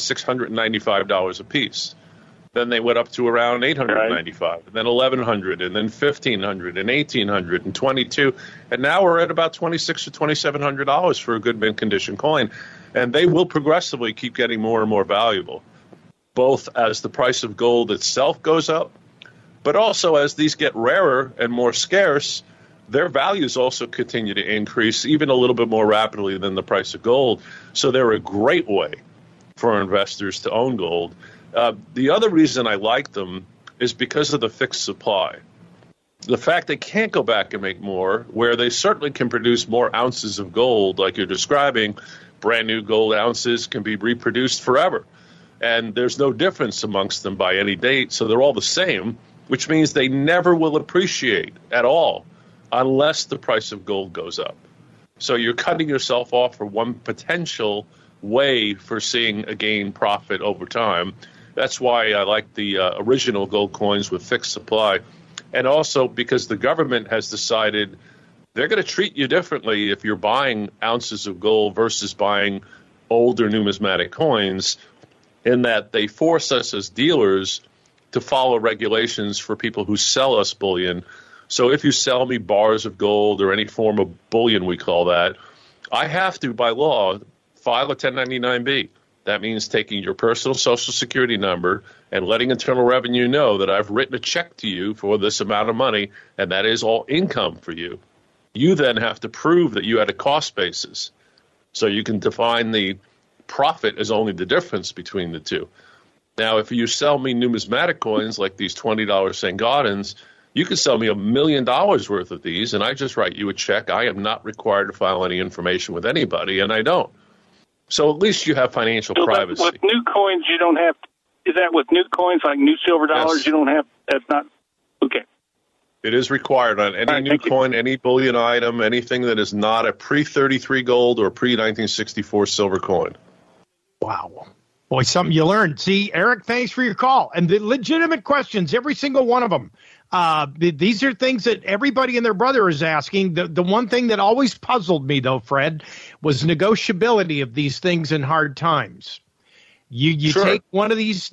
$695 a piece. Then they went up to around $895, and then $1,100, and then $1,500, and $1,800, and $2,200, and now we're at about $2,600 or $2,700 for a good mint condition coin, and they will progressively keep getting more and more valuable, both as the price of gold itself goes up, but also as these get rarer and more scarce, their values also continue to increase even a little bit more rapidly than the price of gold. So they're a great way for investors to own gold. The other reason I like them is because of the fixed supply. The fact they can't go back and make more, where they certainly can produce more ounces of gold, like you're describing, brand new gold ounces can be reproduced forever. And there's no difference amongst them by any date, so they're all the same, which means they never will appreciate at all unless the price of gold goes up. So you're cutting yourself off for one potential way for seeing a gain profit over time. That's why I like the original gold coins with fixed supply. And also because the government has decided they're going to treat you differently if you're buying ounces of gold versus buying older numismatic coins, in that they force us as dealers to follow regulations for people who sell us bullion. So if you sell me bars of gold or any form of bullion, we call that, I have to, by law, file a 1099-B. That means taking your personal Social Security number and letting Internal Revenue know that I've written a check to you for this amount of money, and that is all income for you. You then have to prove that you had a cost basis. So you can define the profit as only the difference between the two. Now, if you sell me numismatic coins like these $20 St. Gaudens, you can sell me $1 million worth of these, and I just write you a check. I am not required to file any information with anybody, and I don't. So at least you have financial privacy. With new coins, you don't have. Is that with new coins like new silver dollars? Yes. You don't have. That's not okay. It is required on any new coin, any bullion item, anything that is not a pre-33 gold or pre-1964 silver coin. Wow. Boy, something you learned. See, Eric, thanks for your call. And the legitimate questions, every single one of them. These are things that everybody and their brother is asking. The one thing that always puzzled me, though, Fred, was negotiability of these things in hard times. You Sure. take one of these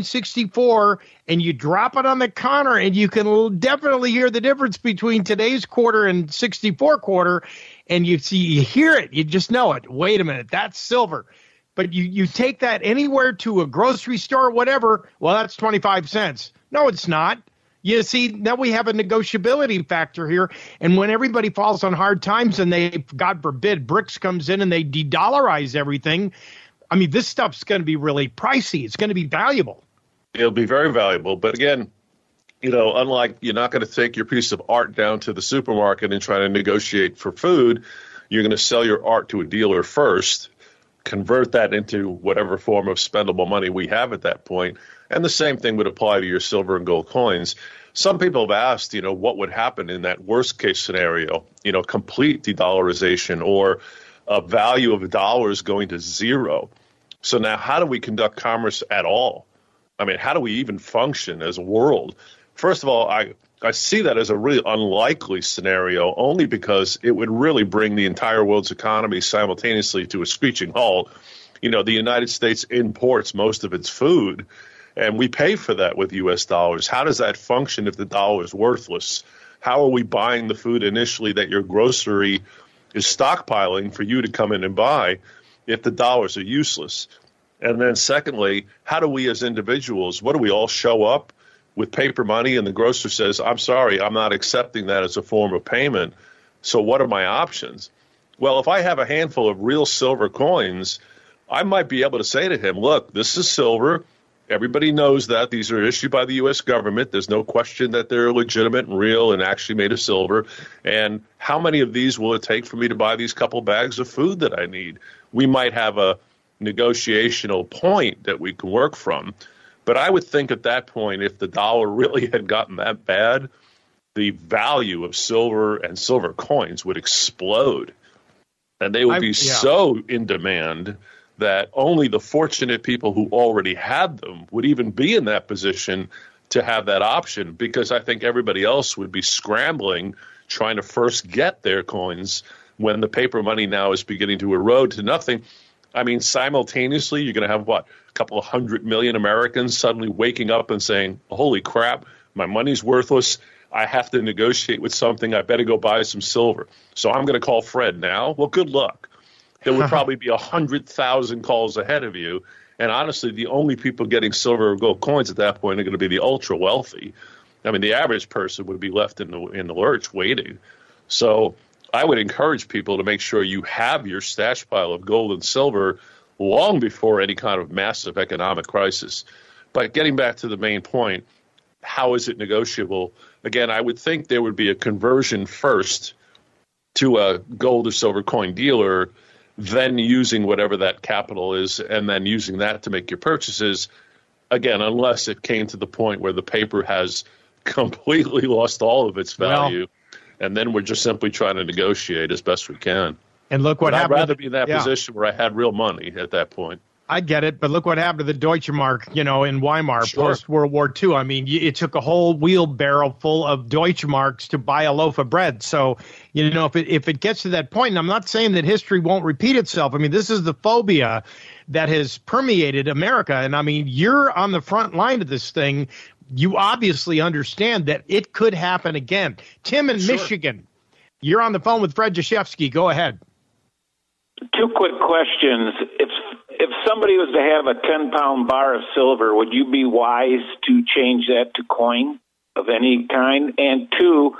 1964 and you drop it on the counter, and you can definitely hear the difference between today's quarter and 64 quarter. And you hear it. You just know it. Wait a minute. That's silver. But you take that anywhere to a grocery store, whatever. Well, that's 25 cents. No, it's not. You see, now we have a negotiability factor here. And when everybody falls on hard times and they, God forbid, BRICS comes in and they de-dollarize everything, I mean, this stuff's going to be really pricey. It's going to be valuable. It'll be very valuable. But again, unlike you're not going to take your piece of art down to the supermarket and try to negotiate for food, you're going to sell your art to a dealer first, convert that into whatever form of spendable money we have at that point. And the same thing would apply to your silver and gold coins. Some people have asked, what would happen in that worst case scenario, complete de-dollarization or a value of dollars going to zero. So now how do we conduct commerce at all? I mean, how do we even function as a world? First of all, I see that as a really unlikely scenario only because it would really bring the entire world's economy simultaneously to a screeching halt. The United States imports most of its food, and we pay for that with U.S. dollars. How does that function if the dollar is worthless? How are we buying the food initially that your grocery is stockpiling for you to come in and buy if the dollars are useless? And then secondly, how do we as individuals, what do we all show up with paper money and the grocer says, I'm sorry, I'm not accepting that as a form of payment. So what are my options? Well, if I have a handful of real silver coins, I might be able to say to him, look, this is silver. Everybody knows that these are issued by the U.S. government. There's no question that they're legitimate and real and actually made of silver. And how many of these will it take for me to buy these couple bags of food that I need? We might have a negotiational point that we can work from. But I would think at that point, if the dollar really had gotten that bad, the value of silver and silver coins would explode. And they would be so in demand that only the fortunate people who already had them would even be in that position to have that option, because I think everybody else would be scrambling, trying to first get their coins when the paper money now is beginning to erode to nothing. I mean, simultaneously, you're going to have, a couple of 100 million Americans suddenly waking up and saying, holy crap, my money's worthless. I have to negotiate with something. I better go buy some silver. So I'm going to call Fred now. Well, good luck. There would probably be 100,000 calls ahead of you. And honestly, the only people getting silver or gold coins at that point are going to be the ultra wealthy. I mean, the average person would be left in the lurch waiting. So I would encourage people to make sure you have your stash pile of gold and silver long before any kind of massive economic crisis. But getting back to the main point, how is it negotiable? Again, I would think there would be a conversion first to a gold or silver coin dealer, then using whatever that capital is, and then using that to make your purchases. Again, unless it came to the point where the paper has completely lost all of its value. And then we're just simply trying to negotiate as best we can. And look what happened. I'd rather be in that position where I had real money at that point. I get it, but look what happened to the Deutsche Mark, in Weimar post-World War II. I mean, it took a whole wheelbarrow full of Deutsche Marks to buy a loaf of bread. So, if it gets to that point, and I'm not saying that history won't repeat itself. I mean, this is the phobia that has permeated America. And, I mean, you're on the front line of this thing. You obviously understand that it could happen again. Tim in Michigan, you're on the phone with Fred Jashevsky. Go ahead. Two quick questions. If somebody was to have a 10-pound bar of silver, would you be wise to change that to coin of any kind? And two,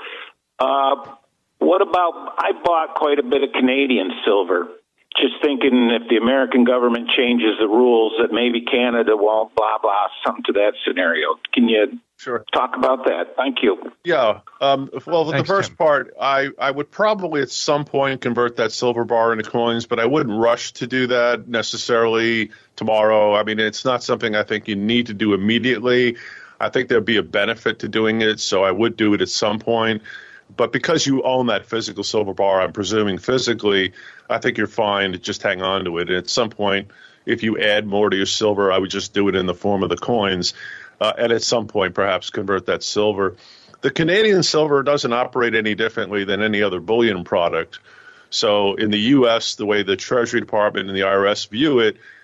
what about, I bought quite a bit of Canadian silver, just thinking if the American government changes the rules that maybe Canada won't, blah, blah, something to that scenario. Can you talk about that? Thank you. Yeah. Well, the first part, I would probably at some point convert that silver bar into coins, but I wouldn't rush to do that necessarily tomorrow. I mean, it's not something I think you need to do immediately. I think there'd be a benefit to doing it, so I would do it at some point. But because you own that physical silver bar, I'm presuming physically, I think you're fine to just hang on to it. And at some point, if you add more to your silver, I would just do it in the form of the coins. And at some point, perhaps convert that silver. The Canadian silver doesn't operate any differently than any other bullion product. So in the U.S., the way the Treasury Department and the IRS view it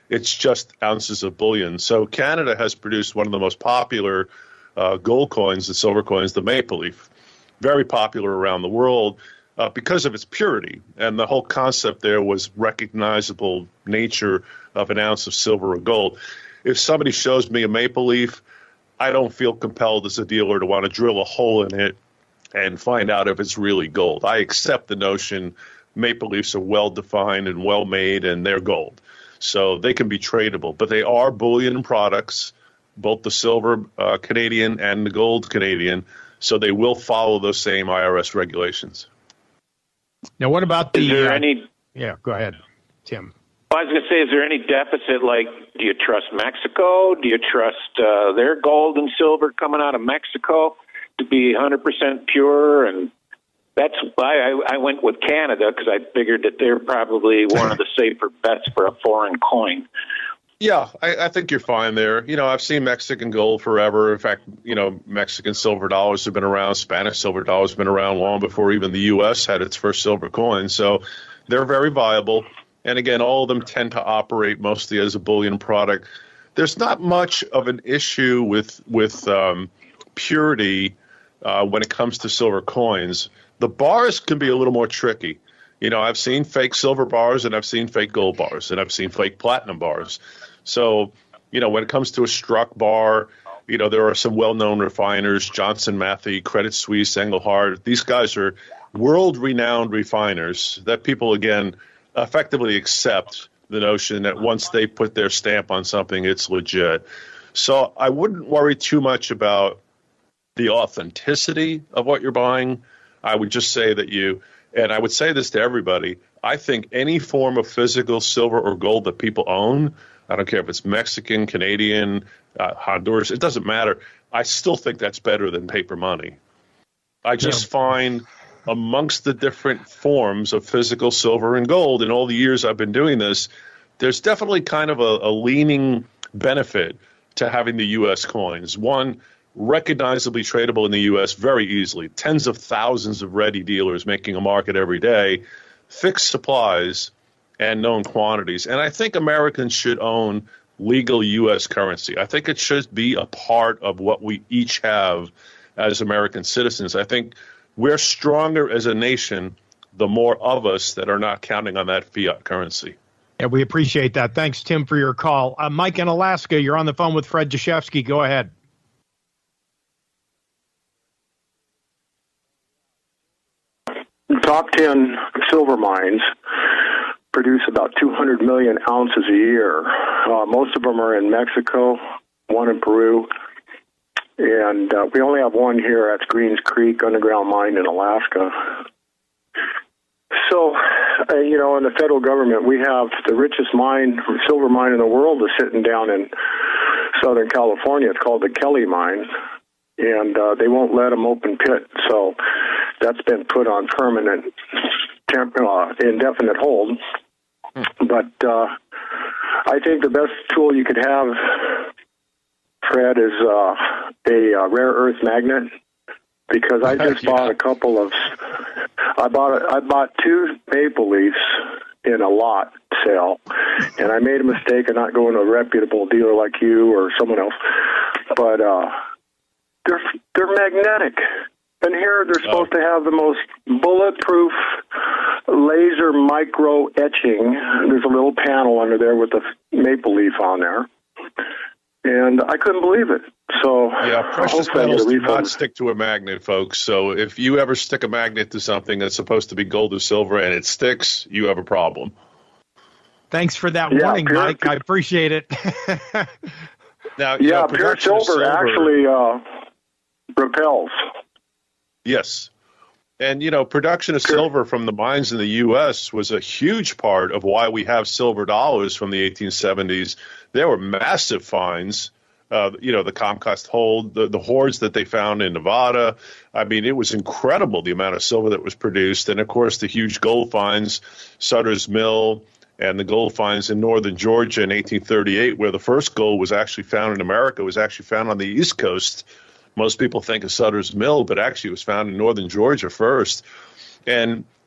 It's just ounces of bullion. So Canada has produced one of the most popular gold coins and silver coins, the Maple Leaf, very popular around the world because of its purity. And the whole concept there was recognizable nature of an ounce of silver or gold. If somebody shows me a Maple Leaf, I don't feel compelled as a dealer to want to drill a hole in it and find out if it's really gold. I accept the notion Maple Leafs are well-defined and well-made, and they're gold. So they can be tradable. But they are bullion products, both the silver Canadian and the gold Canadian, so they will follow those same IRS regulations. Now, what about the... Is there any... Yeah, go ahead, Tim. I was going to say, is there any deficit? Like, do you trust Mexico? Do you trust their gold and silver coming out of Mexico to be 100% pure? And that's why I went with Canada, because I figured that they're probably one of the safer bets for a foreign coin. Yeah, I think you're fine there. You know, I've seen Mexican gold forever. In fact, you know, Mexican silver dollars have been around. Spanish silver dollars have been around long before even the U.S. had its first silver coin. So they're very viable. And again, all of them tend to operate mostly as a bullion product. There's not much of an issue with purity when it comes to silver coins. The bars can be a little more tricky. You know, I've seen fake silver bars, and I've seen fake gold bars, and I've seen fake platinum bars. So, you know, when it comes to a Struck bar, you know, there are some well-known refiners, Johnson Matthey, Credit Suisse, Engelhard. These guys are world-renowned refiners that people, again, effectively accept the notion that once they put their stamp on something, it's legit. So I wouldn't worry too much about the authenticity of what you're buying. I would just say that and I would say this to everybody, I think any form of physical silver or gold that people own, I don't care if it's Mexican, Canadian, Honduras, it doesn't matter. I still think that's better than paper money. I just find amongst the different forms of physical silver and gold in all the years I've been doing this, there's definitely kind of a leaning benefit to having the U.S. coins. One, recognizably tradable in the U.S. very easily. Tens of thousands of ready dealers making a market every day, fixed supplies, and known quantities. And I think Americans should own legal U.S. currency. I think it should be a part of what we each have as American citizens. I think we're stronger as a nation the more of us that are not counting on that fiat currency. Yeah, we appreciate that. Thanks, Tim, for your call. Mike in Alaska, you're on the phone with Fred Dashevsky. Go ahead. Top 10 silver mines produce about 200 million ounces a year. Most of them are in Mexico, one in Peru, and we only have one here. That's Greens Creek underground mine in Alaska. So, you know, in the federal government, we have the richest silver mine in the world is sitting down in Southern California. It's called the Kelly Mine, and they won't let them open pit. So that's been put on permanent, indefinite hold. But I think the best tool you could have, Fred, is a rare earth magnet, because I just bought a couple of. I bought two Maple Leafs in a lot sale, and I made a mistake of not going to a reputable dealer like you or someone else. But they're magnetic. And here they're supposed to have the most bulletproof laser micro etching. There's a little panel under there with the maple leaf on there. And I couldn't believe it. So yeah, precious metals do not stick to a magnet, folks. So if you ever stick a magnet to something that's supposed to be gold or silver and it sticks, you have a problem. Thanks for that warning, Mike. I appreciate it. Now, pure silver actually repels. Yes. And, you know, production of silver from the mines in the U.S. was a huge part of why we have silver dollars from the 1870s. There were massive finds, you know, the Comcast hold, the hoards that they found in Nevada. I mean, it was incredible the amount of silver that was produced. And, of course, the huge gold finds, Sutter's Mill, and the gold finds in northern Georgia in 1838, where the first gold was actually found in America, was actually found on the East Coast. Most people think of Sutter's Mill, but actually it was found in northern Georgia first. And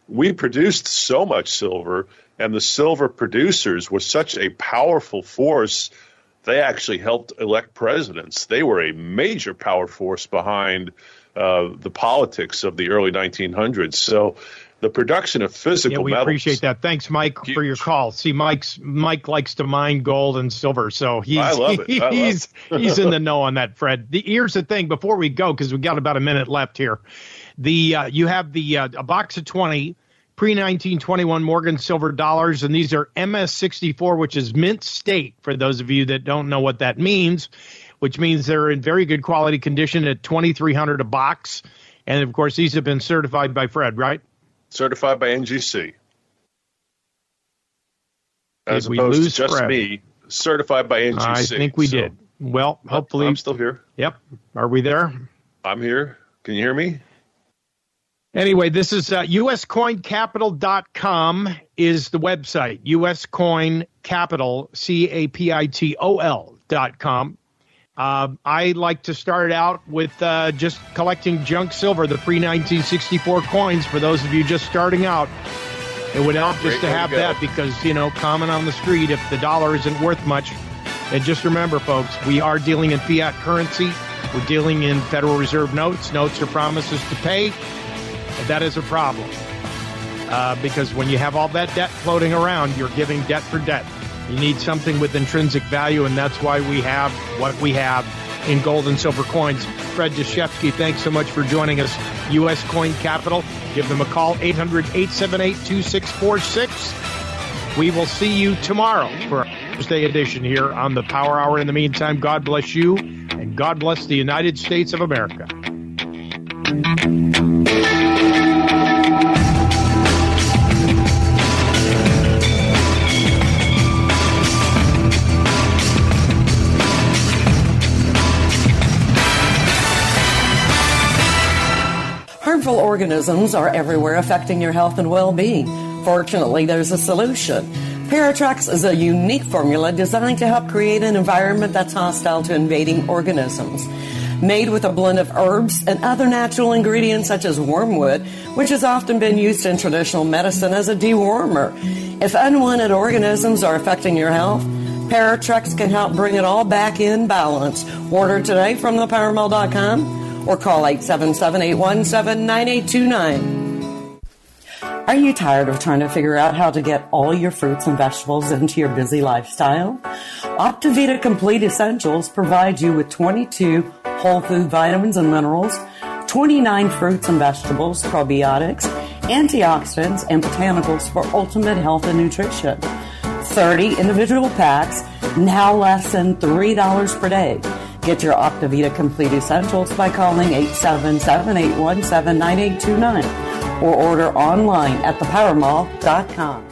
we produced so much silver, and the silver producers were such a powerful force. They actually helped elect presidents. They were a major power force behind the politics of the early 1900s. So the production of physical metals. We appreciate that. Thanks, Mike, for your call. See, Mike likes to mine gold and silver, so he's he's in the know on that, Fred. Here's the thing before we go, because we got about a minute left here. You have a box of 20 pre-1921 Morgan silver dollars, and these are MS-64, which is mint state, for those of you that don't know what that means, which means they're in very good quality condition at $2,300 a box. And, of course, these have been certified by Fred, right? Certified by NGC. As we opposed lose to just Fred? Me, certified by NGC. I think we did. Well, hopefully. I'm still here. Yep. Are we there? I'm here. Can you hear me? Anyway, this is uscoincapital.com is the website. uscoincapital, CAPITOL.com. I like to start out with just collecting junk silver, the pre-1964 coins. For those of you just starting out, it would help just to have that because, common on the street, if the dollar isn't worth much. And just remember, folks, we are dealing in fiat currency. We're dealing in Federal Reserve notes. Notes are promises to pay. And that is a problem because when you have all that debt floating around, you're giving debt for debt. You need something with intrinsic value, and that's why we have what we have in gold and silver coins. Fred Deshefsky, thanks so much for joining us. U.S. Coin Capital. Give them a call, 800-878-2646. We will see you tomorrow for our Thursday edition here on the Power Hour. In the meantime, God bless you, and God bless the United States of America. Harmful organisms are everywhere affecting your health and well-being. Fortunately, there's a solution. Paratrex is a unique formula designed to help create an environment that's hostile to invading organisms. Made with a blend of herbs and other natural ingredients such as wormwood, which has often been used in traditional medicine as a dewormer. If unwanted organisms are affecting your health, Paratrex can help bring it all back in balance. Order today from thepowermill.com. or call 877-817-9829. Are you tired of trying to figure out how to get all your fruits and vegetables into your busy lifestyle? Optivita Complete Essentials provides you with 22 whole food vitamins and minerals, 29 fruits and vegetables, probiotics, antioxidants, and botanicals for ultimate health and nutrition. 30 individual packs, now less than $3 per day. Get your Optivita Complete Essentials by calling 877-817-9829 or order online at thepowermall.com.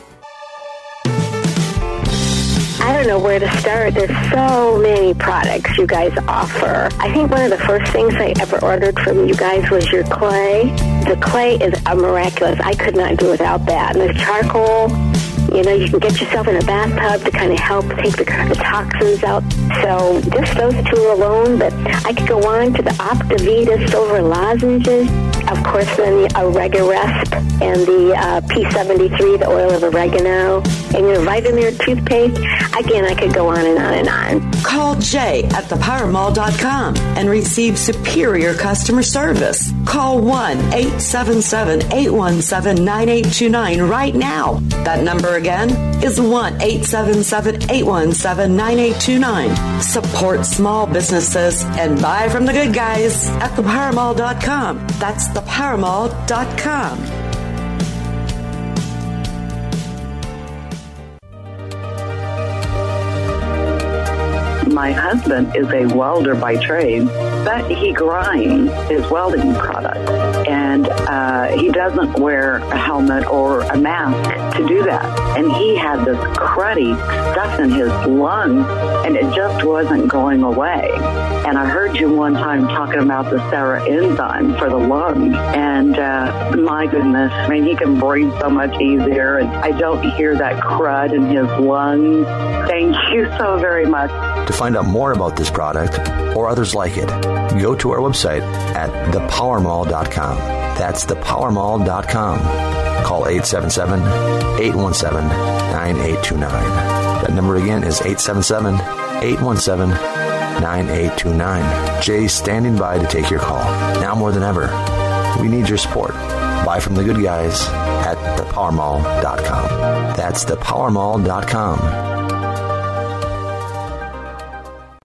I don't know where to start. There's so many products you guys offer. I think one of the first things I ever ordered from you guys was your clay. The clay is miraculous. I could not do without that. And the charcoal, you can get yourself in a bathtub to kind of help take the toxins out. So just those two alone, but I could go on to the Optivita silver lozenges. Of course, then the Oregaresp and the P73, the oil of oregano, and your Vitamir toothpaste. Again, I could go on and on and on. Call Jay at thepowermall.com and receive superior customer service. Call 1-877-817-9829 right now. That number again is 1-877-817-9829. Support small businesses and buy from the good guys at thepowermall.com. That's thepowermall.com. My husband is a welder by trade, but he grinds his welding product. And he doesn't wear a helmet or a mask to do that. And he had this cruddy stuff in his lungs, and it just wasn't going away. And I heard you one time talking about the Sarah enzyme for the lungs. And my goodness, he can breathe so much easier. And I don't hear that crud in his lungs. Thank you so very much. To find out more about this product or others like it, go to our website at thepowermall.com. That's thepowermall.com. Call 877-817-9829. That number again is 877-817-9829. Jay's standing by to take your call. Now more than ever, we need your support. Buy from the good guys at thepowermall.com. That's thepowermall.com.